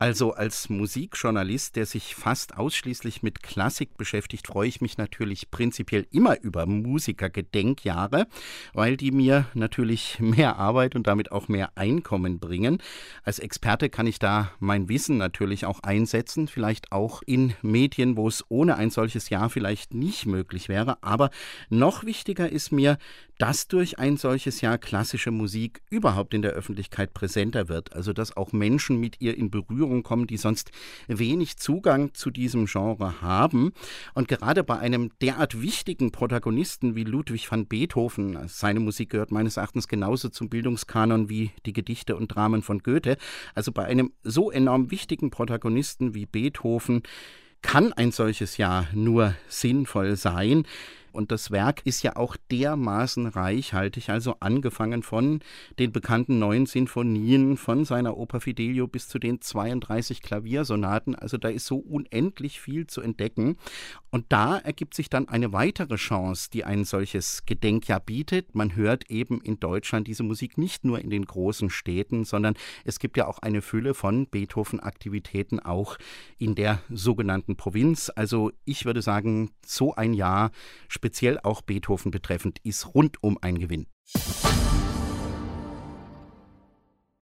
Also als Musikjournalist, der sich fast ausschließlich mit Klassik beschäftigt, freue ich mich natürlich prinzipiell immer über Musikergedenkjahre, weil die mir natürlich mehr Arbeit und damit auch mehr Einkommen bringen. Als Experte kann ich da mein Wissen natürlich auch einsetzen, vielleicht auch in Medien, wo es ohne ein solches Jahr vielleicht nicht möglich wäre. Aber noch wichtiger ist mir, dass durch ein solches Jahr klassische Musik überhaupt in der Öffentlichkeit präsenter wird. Also dass auch Menschen mit ihr in Berührung kommen, die sonst wenig Zugang zu diesem Genre haben. Und gerade bei einem derart wichtigen Protagonisten wie Ludwig van Beethoven, seine Musik gehört meines Erachtens genauso zum Bildungskanon wie die Gedichte und Dramen von Goethe, also bei einem so enorm wichtigen Protagonisten wie Beethoven kann ein solches Jahr nur sinnvoll sein. Und das Werk ist ja auch dermaßen reichhaltig, also angefangen von den bekannten 9 Sinfonien, von seiner Oper Fidelio bis zu den 32 Klaviersonaten. Also da ist so unendlich viel zu entdecken. Und da ergibt sich dann eine weitere Chance, die ein solches Gedenkjahr bietet. Man hört eben in Deutschland diese Musik nicht nur in den großen Städten, sondern es gibt ja auch eine Fülle von Beethoven-Aktivitäten auch in der sogenannten Provinz. Also ich würde sagen, so ein Jahr speziell auch Beethoven betreffend, ist rundum ein Gewinn.